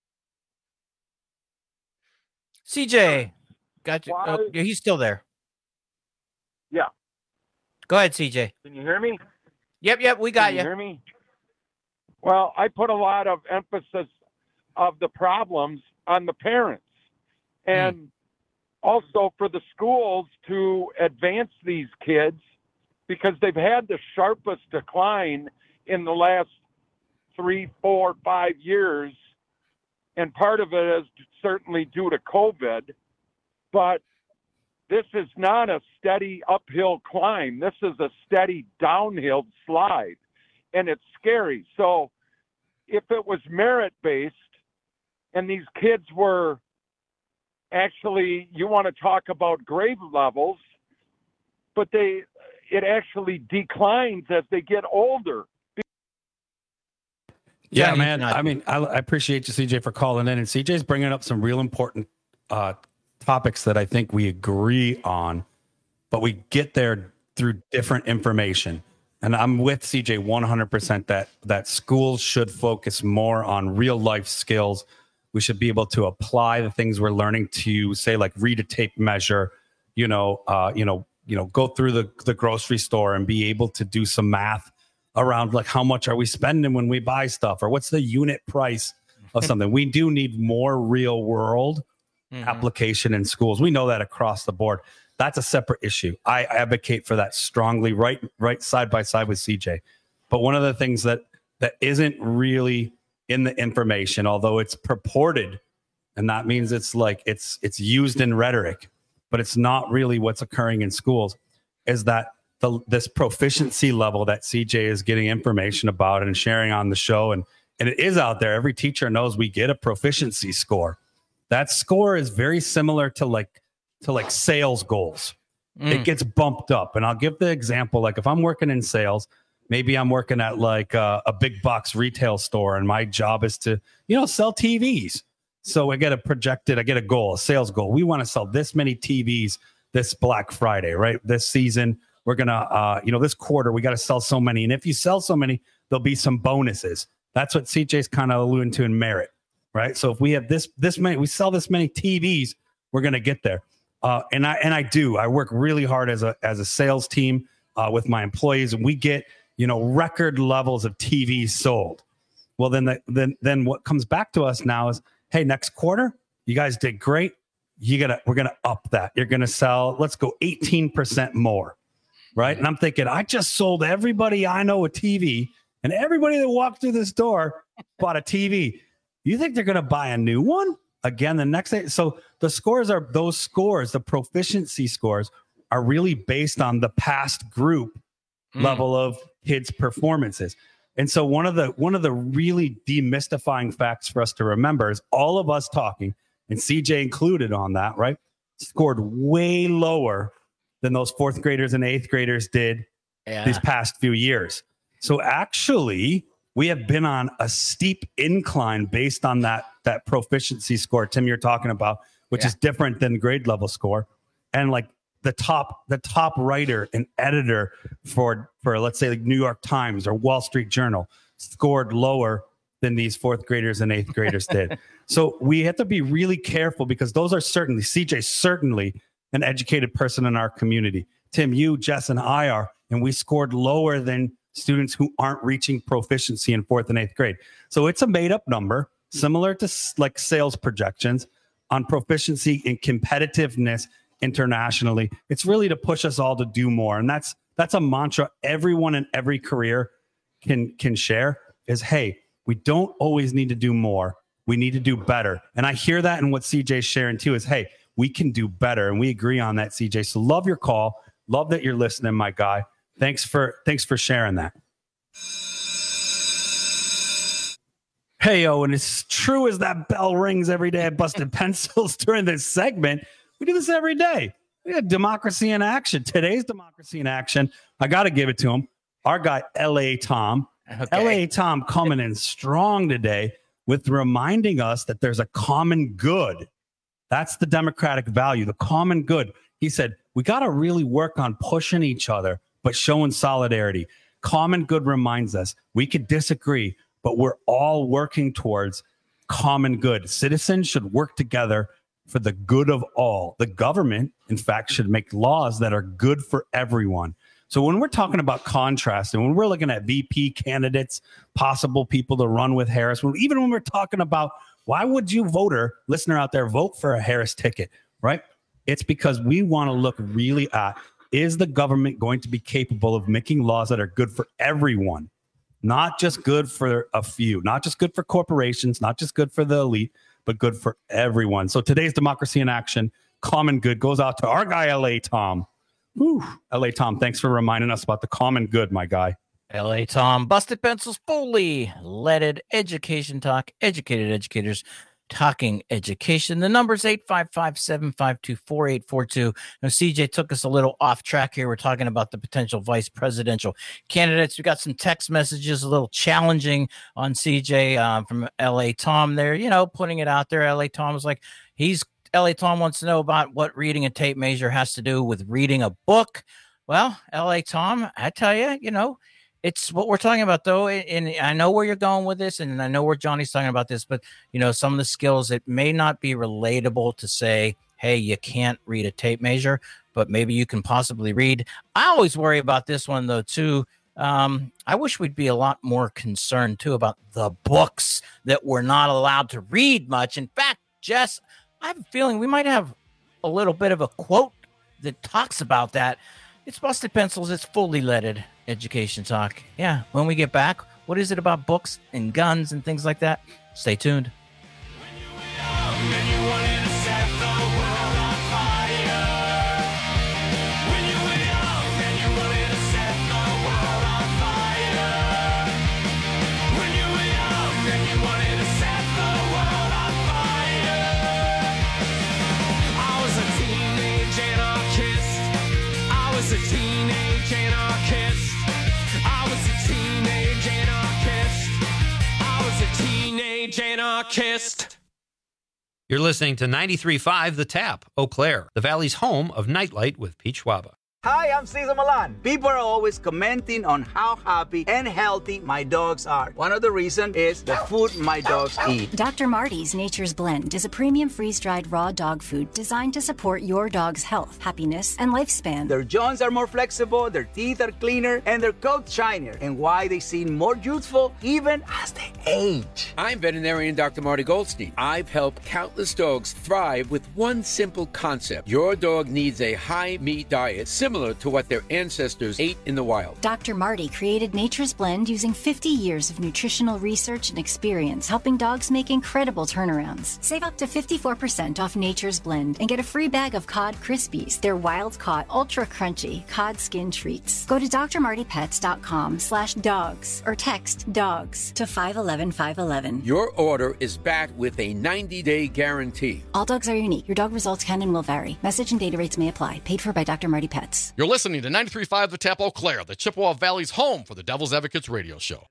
CJ, gotcha. Oh, he's still there.
Yeah.
Go ahead, CJ.
Can you hear me?
Yep, we got you.
Can you hear me? Well, I put a lot of emphasis of the problems on the parents, and also for the schools to advance these kids, because they've had the sharpest decline in the last 3, 4, 5 years, and part of it is certainly due to COVID, but this is not a steady uphill climb. This is a steady downhill slide, and it's scary. So if it was merit-based and these kids were actually, you want to talk about grade levels, but it actually declines as they get older.
Yeah, man. I mean, I appreciate you, CJ, for calling in. And CJ's bringing up some real important topics that I think we agree on, but we get there through different information. And I'm with CJ 100% that schools should focus more on real life skills. We should be able to apply the things we're learning to, say, like read a tape measure, go through the grocery store and be able to do some math around like how much are we spending when we buy stuff, or what's the unit price of something. We do need more real world application in schools. We know that across the board. That's a separate issue. I advocate for that strongly, right side by side with CJ. But one of the things that isn't really in the information, although it's purported, and that means it's like it's used in rhetoric, but it's not really what's occurring in schools, is that this proficiency level that CJ is getting information about and sharing on the show, and it is out there. Every teacher knows we get a proficiency score. That score is very similar to like sales goals. It gets bumped up. And I'll give the example, like if I'm working in sales, maybe I'm working at like a big box retail store, and my job is to, sell TVs. So I get a goal, a sales goal. We want to sell this many TVs this Black Friday, right? This season, we're going to, this quarter, we got to sell so many. And if you sell so many, there'll be some bonuses. That's what CJ's kind of alluding to in merit, right? So if we have this many, we sell this many TVs, we're going to get there. And I work really hard as a sales team with my employees, and we get, record levels of TVs sold. Well, then what comes back to us now is, hey, next quarter, you guys did great. We're gonna up that. You're gonna sell, let's go 18% more, right? And I'm thinking, I just sold everybody I know a TV, and everybody that walked through this door bought a TV. You think they're gonna buy a new one again the next day? So the scores are those scores, the proficiency scores are really based on the past group level of kids' performances. And so one of the really demystifying facts for us to remember is all of us talking, and CJ included on that, right, scored way lower than those fourth graders and eighth graders did these past few years. So actually, we have been on a steep incline based on that proficiency score, Tim, you're talking about, which is different than grade level score. And like the top writer and editor for let's say like New York Times or Wall Street Journal scored lower than these fourth graders and eighth graders did. So we have to be really careful, because those are certainly, CJ's certainly an educated person in our community. Tim, you, Jess, and I are, and we scored lower than students who aren't reaching proficiency in fourth and eighth grade. So it's a made up number, similar to like sales projections on proficiency and competitiveness internationally. It's really to push us all to do more. And that's a mantra everyone in every career can share is, hey, we don't always need to do more. We need to do better. And I hear that in what CJ's sharing too is, hey, we can do better. And we agree on that, CJ. So love your call. Love that you're listening, my guy. Thanks for sharing that. Hey, and as true as that bell rings every day at Busted Pencils during this segment, we do this every day. We got democracy in action. Today's democracy in action, I got to give it to him. Our guy, L.A. Tom. Okay. L.A. Tom coming in strong today with reminding us that there's a common good. That's the democratic value, the common good. He said, we got to really work on pushing each other, but showing solidarity. Common good reminds us we could disagree, but we're all working towards common good. Citizens should work together for the good of all. The government, in fact, should make laws that are good for everyone. So when we're talking about contrast and when we're looking at VP candidates, possible people to run with Harris, even when we're talking about why would you listener out there, vote for a Harris ticket, right? It's because we want to look really at, is the government going to be capable of making laws that are good for everyone? Not just good for a few, not just good for corporations, not just good for the elite, but good for everyone. So today's democracy in action, common good, goes out to our guy, L.A. Tom. Whew. L.A. Tom, thanks for reminding us about the common good, my guy.
L.A. Tom, Busted Pencils, fully leaded education talk, educated educators talking education. The number's 855-752-4842. Now, CJ took us a little off track here. We're talking about the potential vice presidential candidates. We got some text messages, a little challenging on CJ from L.A. Tom there, putting it out there. L.A. Tom was like, L.A. Tom wants to know about what reading a tape measure has to do with reading a book. Well, L.A. Tom, I tell you, it's what we're talking about, though, and I know where you're going with this, and I know where Johnny's talking about this, but, some of the skills, it may not be relatable to say, hey, you can't read a tape measure, but maybe you can possibly read. I always worry about this one, though, too. I wish we'd be a lot more concerned, too, about the books that we're not allowed to read much. In fact, Jess, I have a feeling we might have a little bit of a quote that talks about that. It's Busted Pencils. It's fully leaded education talk. Yeah, when we get back, what is it about books and guns and things like that? Stay tuned.
Anarchist.
You're listening to 93.5 The Tap, Eau Claire, the Valley's home of Nightlight with Pete Schwaba.
Hi, I'm Cesar Milan. People are always commenting on how happy and healthy my dogs are. One of the reasons is the food my dogs eat.
Dr. Marty's Nature's Blend is a premium freeze-dried raw dog food designed to support your dog's health, happiness, and lifespan.
Their joints are more flexible, their teeth are cleaner, and their coats shinier, and why they seem more youthful even as they age.
I'm veterinarian Dr. Marty Goldstein. I've helped countless dogs thrive with one simple concept. Your dog needs a high-meat diet similar to what their ancestors ate in the wild.
Dr. Marty created Nature's Blend using 50 years of nutritional research and experience, helping dogs make incredible turnarounds. Save up to 54% off Nature's Blend and get a free bag of Cod Krispies, their wild-caught, ultra-crunchy cod skin treats. Go to drmartypets.com/dogs or text DOGS to 511-511.
Your order is backed with a 90-day guarantee.
All dogs are unique. Your dog results can and will vary. Message and data rates may apply. Paid for by Dr. Marty Pets.
You're listening to 93.5 The Tap, Eau Claire, the Chippewa Valley's home for the Devil's Advocates radio show.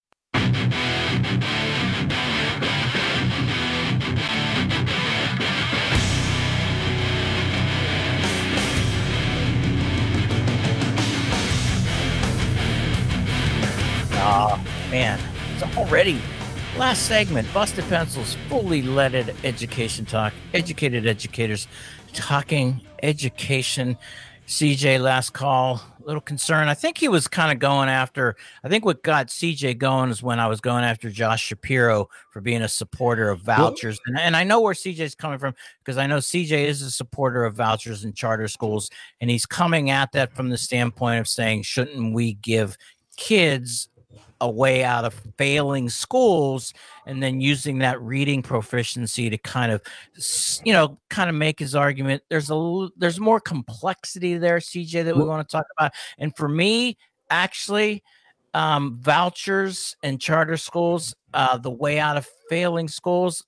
Oh, man. It's already last segment. Busted Pencils, fully leaded education talk. Educated educators talking education. CJ, last call, a little concern. I think he was kind of going after, I think what got CJ going is when I was going after Josh Shapiro for being a supporter of vouchers. And I know where CJ's coming from because I know CJ is a supporter of vouchers in charter schools. And he's coming at that from the standpoint of saying, shouldn't we give kids a way out of failing schools, and then using that reading proficiency to kind of make his argument. There's more complexity there, CJ, that we want to talk about. And for me, actually, vouchers and charter schools, the way out of failing schools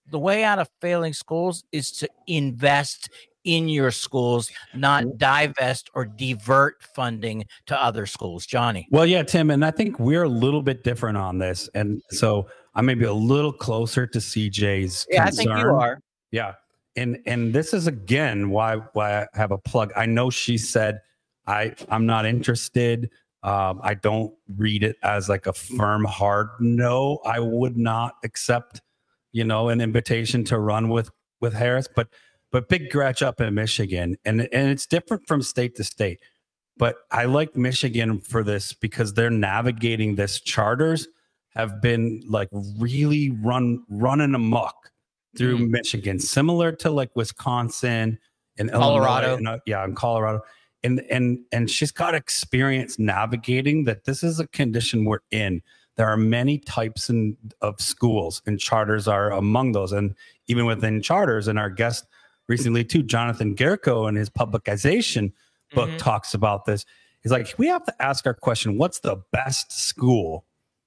is to invest in your schools, not divest or divert funding to other schools. Johnny.
Well, yeah, Tim, and I think we're a little bit different on this. And so I may be a little closer to CJ's concern.
I think you are.
Yeah. And this is, again, why I have a plug. I know she said, I'm not interested. I don't read it as like a firm, hard no. I would not accept, an invitation to run with Harris. But big Gretch up in Michigan, and it's different from state to state. But I like Michigan for this because they're navigating this. Charters have been like really running amok through Michigan, similar to like Wisconsin and
Colorado.
Illinois, and Colorado. And she's got experience navigating that. This is a condition we're in. There are many types of schools, and charters are among those. And even within charters, and our guest recently too, Jonathan Gerko, in his publicization book talks about this. He's like, we have to ask our question, what's the best school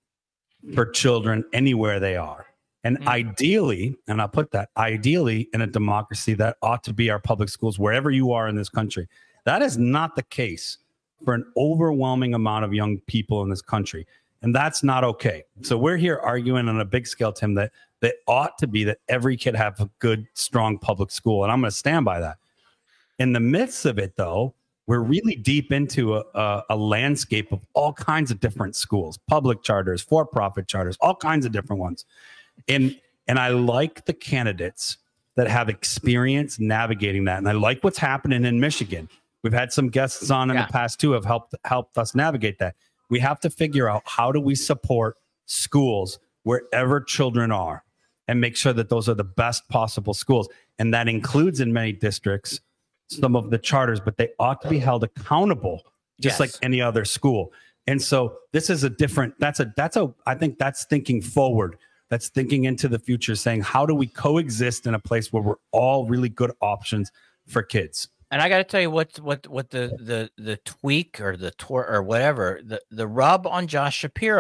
for children anywhere they are? And ideally, and I'll put that, ideally in a democracy, that ought to be our public schools wherever you are in this country. That is not the case for an overwhelming amount of young people in this country. And that's not okay. So we're here arguing on a big scale, Tim, that ought to be that every kid have a good, strong public school. And I'm going to stand by that. In the midst of it, though, we're really deep into a landscape of all kinds of different schools, public charters, for-profit charters, all kinds of different ones. And I like the candidates that have experience navigating that. And I like what's happening in Michigan. We've had some guests on in the past, too, have helped us navigate that. We have to figure out, how do we support schools wherever children are and make sure that those are the best possible schools. And that includes, in many districts, some of the charters, but they ought to be held accountable just like any other school. And so this is a different, I think that's thinking forward. That's thinking into the future, saying, how do we coexist in a place where we're all really good options for kids?
And I got to tell you what the tweak or the tour or whatever, the rub on Josh Shapiro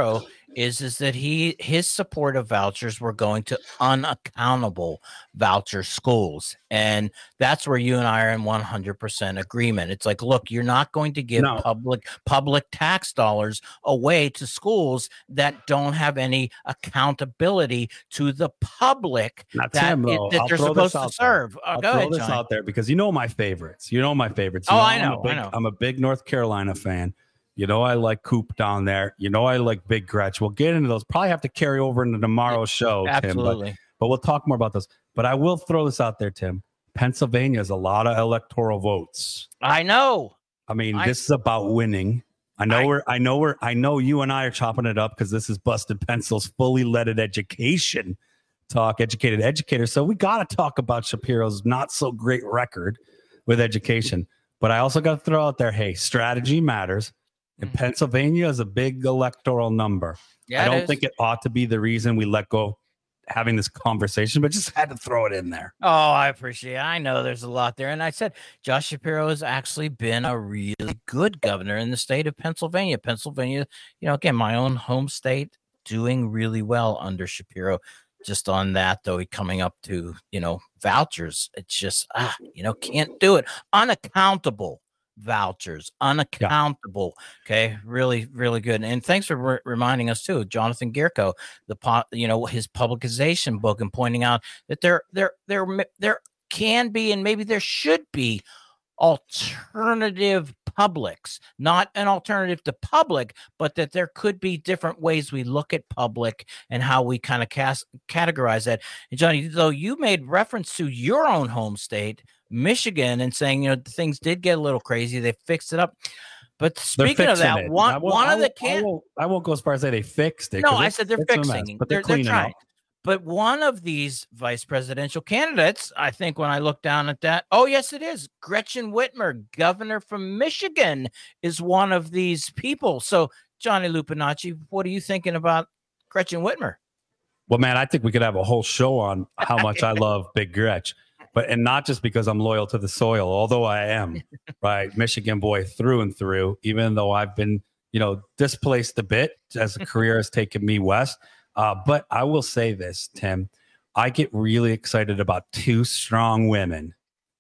is that his support of vouchers were going to unaccountable voucher schools. And that's where you and I are in 100% agreement. It's like, look, you're not going to give public tax dollars away to schools that don't have any accountability to the public that they're supposed to serve.
I'll throw this out there because you know my favorites.
I know.
I'm a big North Carolina fan. You know, I like Coop down there. You know, I like Big Gretch. We'll get into those. Probably have to carry over into tomorrow's show,
Absolutely.
Tim. But we'll talk more about those. But I will throw this out there, Tim. Pennsylvania has a lot of electoral votes.
I know.
I mean, this is about winning. I know you and I are chopping it up because this is Busted Pencil's fully leaded education talk, educated educators. So we got to talk about Shapiro's not so great record with education. But I also got to throw out there, hey, strategy matters. And Pennsylvania is a big electoral number.
Yeah,
I don't think it ought to be the reason we let go of having this conversation, but just had to throw it in there.
Oh, I appreciate it. I know there's a lot there. And I said, Josh Shapiro has actually been a really good governor in the state of Pennsylvania. Pennsylvania, again, my own home state, doing really well under Shapiro. Just on that, though, coming up to, vouchers, it's just, can't do it. Unaccountable vouchers, unaccountable. Okay. Really, really good. And thanks for reminding us too, Jonathan Gierko, his publication book, and pointing out that there can be, and maybe there should be, alternative publics, not an alternative to public, but that there could be different ways we look at public and how we kind of categorize that. And Johnny, though, you made reference to your own home state, Michigan, and saying, things did get a little crazy. They fixed it up. But speaking of that,
I won't go as far as say they fixed it.
No, I said they're fixing. But they're trying. But one of these vice presidential candidates, I think when I look down at that, oh, yes, it is. Gretchen Whitmer, governor from Michigan, is one of these people. So, Johnny Lupinacci, what are you thinking about Gretchen Whitmer?
Well, man, I think we could have a whole show on how much I love Big Gretch. And not just because I'm loyal to the soil, although I am, right? Michigan boy through and through, even though I've been, displaced a bit as a career has taken me west. But I will say this, Tim, I get really excited about two strong women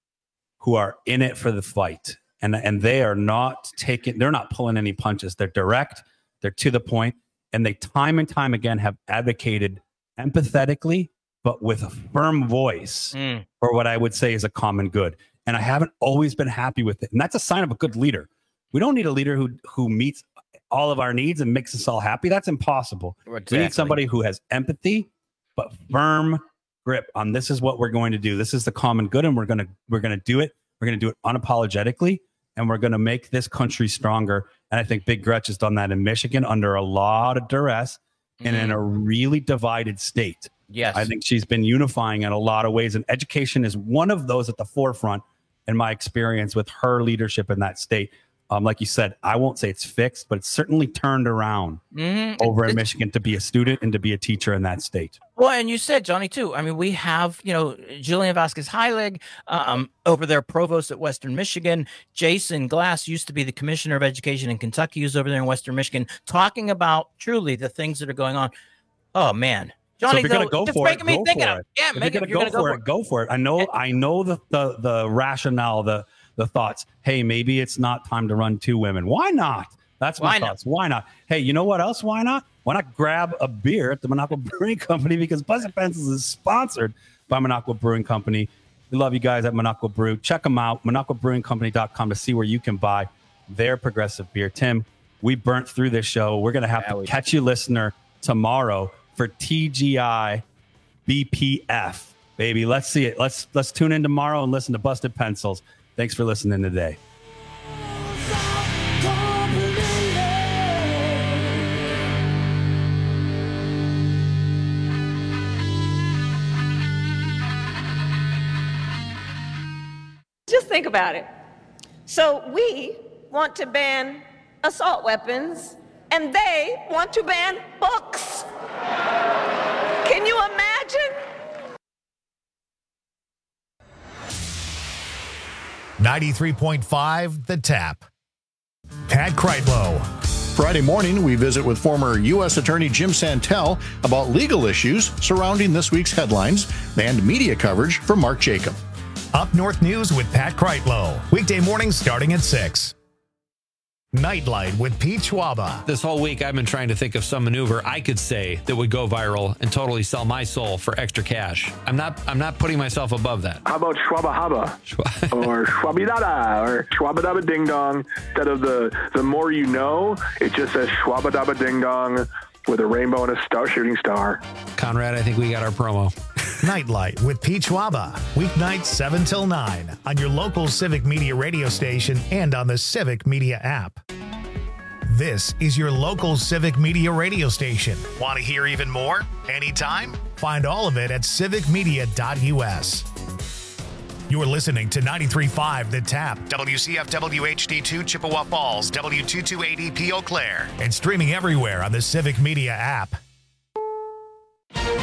who are in it for the fight. And they are they're not pulling any punches. They're direct, they're to the point, and they time and time again have advocated empathetically, but with a firm voice for what I would say is a common good. And I haven't always been happy with it. And that's a sign of a good leader. We don't need a leader who meets all of our needs and makes us all happy. That's impossible. Exactly. We need somebody who has empathy, but firm grip on this is what we're going to do. This is the common good, and we're going to do it. We're going to do it unapologetically, and we're going to make this country stronger. And I think Big Gretch has done that in Michigan under a lot of duress and in a really divided state.
Yes.
I think she's been unifying in a lot of ways, and education is one of those at the forefront in my experience with her leadership in that state. Like you said, I won't say it's fixed, but it's certainly turned around over in Michigan to be a student and to be a teacher in that state.
Well, and you said, Johnny, too. I mean, we have, Julian Vasquez-Heilig over there, provost at Western Michigan. Jason Glass used to be the commissioner of education in Kentucky, who's over there in Western Michigan, talking about truly the things that are going on. Oh, man. Johnny,
so if you're going to go for it, go for it.
Yeah,
if you're going to go for it, go for it. I know the rationale, the thoughts. Hey, maybe it's not time to run two women. Why not? That's my thoughts. Why not? Hey, you know what else? Why not? Why not grab a beer at the Minocqua Brewing Company? Because Busted Pencils is sponsored by Minocqua Brewing Company. We love you guys at Minocqua Brew. Check them out, MinocquaBrewingCompany.com, to see where you can buy their progressive beer. Tim, we burnt through this show. We're going to have to catch you, listener, tomorrow for TGI BPF. Baby, let's see it. Let's tune in tomorrow and listen to Busted Pencils. Thanks for listening today.
Just think about it. So we want to ban assault weapons, and they want to ban books. Can you imagine?
93.5 The Tap. Pat Kreitlow.
Friday morning, we visit with former U.S. Attorney Jim Santel about legal issues surrounding this week's headlines and media coverage from Mark Jacob.
Up North News with Pat Kreitlow. Weekday mornings starting at 6. Nightlight with Pete Schwaba.
This whole week, I've been trying to think of some maneuver I could say that would go viral and totally sell my soul for extra cash. I'm not putting myself above that.
How about Schwaba Haba? Or Schwabidada? Or Schwabadaba Ding Dong? Instead of the more you know, it just says Schwabadaba Ding Dong with a rainbow and a shooting star.
Conrad, I think we got our promo.
Nightlight with Pete Schwaba. Weeknights 7 till 9 on your local Civic Media radio station and on the Civic Media app. This is your local Civic Media radio station. Want to hear even more? Anytime? Find all of it at civicmedia.us. You're listening to 93.5 The Tap, WCFW HD2 Chippewa Falls, W228EP Eau Claire, and streaming everywhere on the Civic Media app.